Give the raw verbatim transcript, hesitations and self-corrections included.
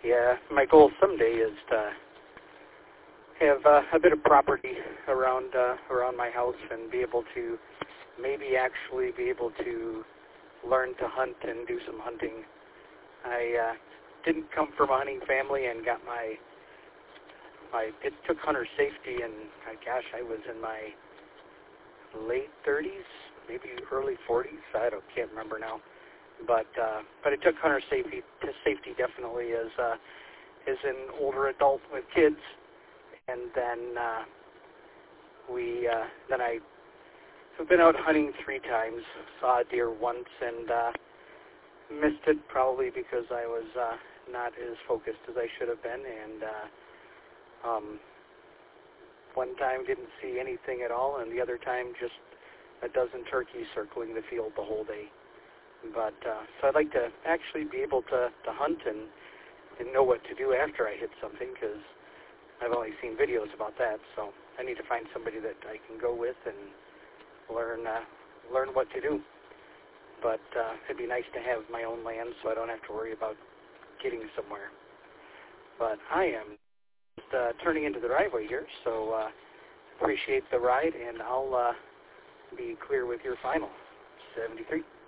Yeah, my goal someday is to have uh, a bit of property around uh, around my house and be able to maybe actually be able to learn to hunt and do some hunting. I uh, didn't come from a hunting family and got my my it took hunter safety, and uh, gosh, I was in my late thirties, maybe early forties. I don't can't remember now. But uh, but it took hunter safety to safety definitely as uh, as an older adult with kids, and then uh, we uh, then I have been out hunting three times. Saw a deer once and uh, missed it probably because I was uh, not as focused as I should have been, and uh, um, one time didn't see anything at all, and the other time just a dozen turkeys circling the field the whole day. But uh, so I'd like to actually be able to, to hunt and, and know what to do after I hit something, because I've only seen videos about that. So I need to find somebody that I can go with and learn uh, learn what to do. But uh, it'd be nice to have my own land so I don't have to worry about getting somewhere. But I am just, uh, turning into the driveway here, so uh, appreciate the ride, and I'll uh, be clear with your final. seventy-three.